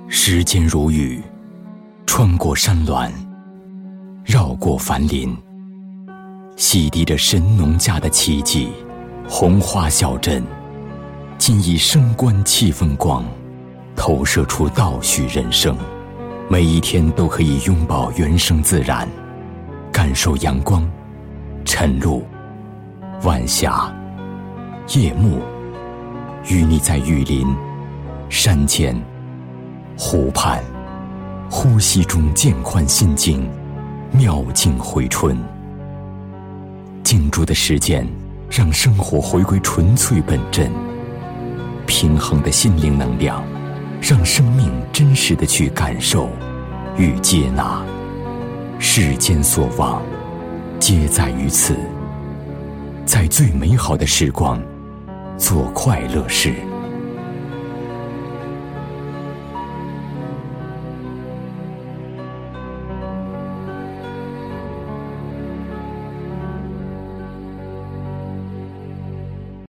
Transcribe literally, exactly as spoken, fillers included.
时间如雨，穿过山峦，绕过繁林，洗涤着神农架的奇迹。红花小镇今以升官气风光，投射出道许人生。每一天都可以拥抱原生自然，感受阳光、晨露、晚霞、夜幕，与你在雨林、山间、湖畔，呼吸中渐宽心境，妙境回春。静住的时间，让生活回归纯粹本真，平衡的心灵能量，让生命真实的去感受与接纳。世间所望，皆在于此。在最美好的时光，做快乐事。